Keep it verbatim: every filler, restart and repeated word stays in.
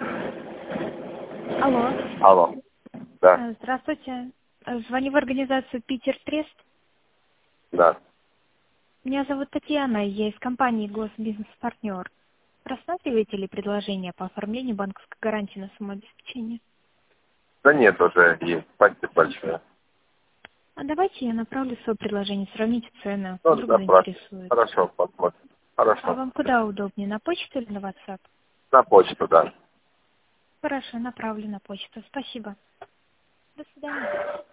Алло. Алло. Да. А, Здравствуйте. А, Звоню в организацию «Питер Трест». Да. Меня зовут Татьяна, я из компании «Госбизнес-партнер». Рассматриваете ли предложение по оформлению банковской гарантии на самообеспечение? Да нет, уже есть. Спасибо большое. А давайте я направлю свое предложение, сравните цены, Ну, вдруг запрашиваю. заинтересует. Хорошо, посмотрим. А Хорошо. вам куда удобнее, на почту или на WhatsApp? На почту, да. Хорошо, направлю на почту. Спасибо. До свидания.